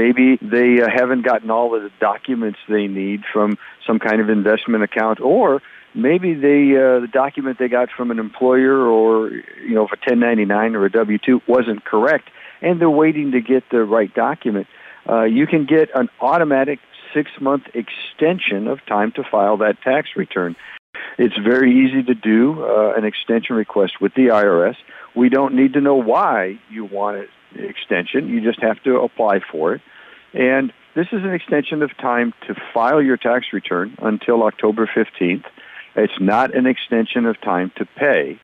Maybe they haven't gotten all of the documents they need from some kind of investment account, or maybe the document they got from an employer or, if a 1099 or a W-2 wasn't correct, and they're waiting to get the right document. You can get an automatic 6-month extension of time to file that tax return. It's very easy to do an extension request with the IRS. We don't need to know why you want an extension. You just have to apply for it. And this is an extension of time to file your tax return until October 15th. It's not an extension of time to pay.